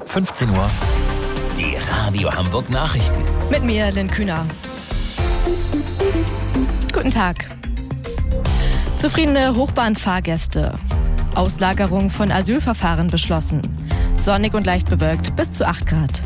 15 Uhr. Die Radio Hamburg Nachrichten. Mit mir, Lynn Kühner. Guten Tag. Zufriedene Hochbahnfahrgäste. Auslagerung von Asylverfahren beschlossen. Sonnig und leicht bewölkt bis zu 8 Grad.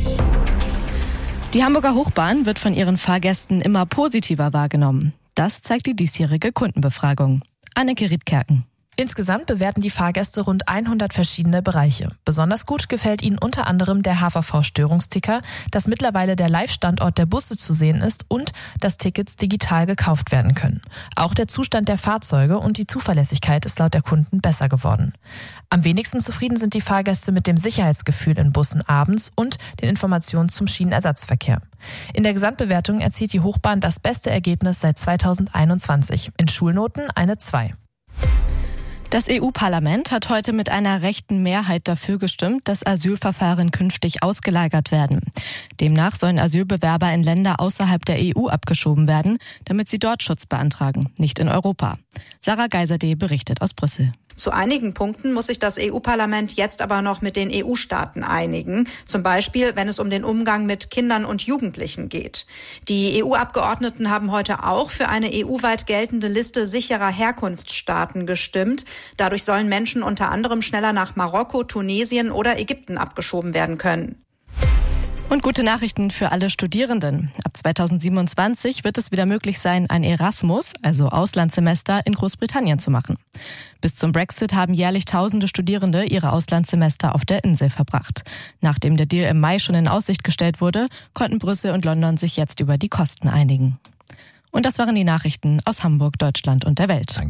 Die Hamburger Hochbahn wird von ihren Fahrgästen immer positiver wahrgenommen. Das zeigt die diesjährige Kundenbefragung. Anneke Riedkerken. Insgesamt bewerten die Fahrgäste rund 100 verschiedene Bereiche. Besonders gut gefällt ihnen unter anderem der HVV-Störungsticker, dass mittlerweile der Live-Standort der Busse zu sehen ist und dass Tickets digital gekauft werden können. Auch der Zustand der Fahrzeuge und die Zuverlässigkeit ist laut der Kunden besser geworden. Am wenigsten zufrieden sind die Fahrgäste mit dem Sicherheitsgefühl in Bussen abends und den Informationen zum Schienenersatzverkehr. In der Gesamtbewertung erzielt die Hochbahn das beste Ergebnis seit 2021. In Schulnoten eine 2. Das EU-Parlament hat heute mit einer rechten Mehrheit dafür gestimmt, dass Asylverfahren künftig ausgelagert werden. Demnach sollen Asylbewerber in Länder außerhalb der EU abgeschoben werden, damit sie dort Schutz beantragen, nicht in Europa. Sarah Geiserde berichtet aus Brüssel. Zu einigen Punkten muss sich das EU-Parlament jetzt aber noch mit den EU-Staaten einigen. Zum Beispiel, wenn es um den Umgang mit Kindern und Jugendlichen geht. Die EU-Abgeordneten haben heute auch für eine EU-weit geltende Liste sicherer Herkunftsstaaten gestimmt. Dadurch sollen Menschen unter anderem schneller nach Marokko, Tunesien oder Ägypten abgeschoben werden können. Und gute Nachrichten für alle Studierenden. Ab 2027 wird es wieder möglich sein, ein Erasmus, also Auslandssemester, in Großbritannien zu machen. Bis zum Brexit haben jährlich tausende Studierende ihre Auslandssemester auf der Insel verbracht. Nachdem der Deal im Mai schon in Aussicht gestellt wurde, konnten Brüssel und London sich jetzt über die Kosten einigen. Und das waren die Nachrichten aus Hamburg, Deutschland und der Welt.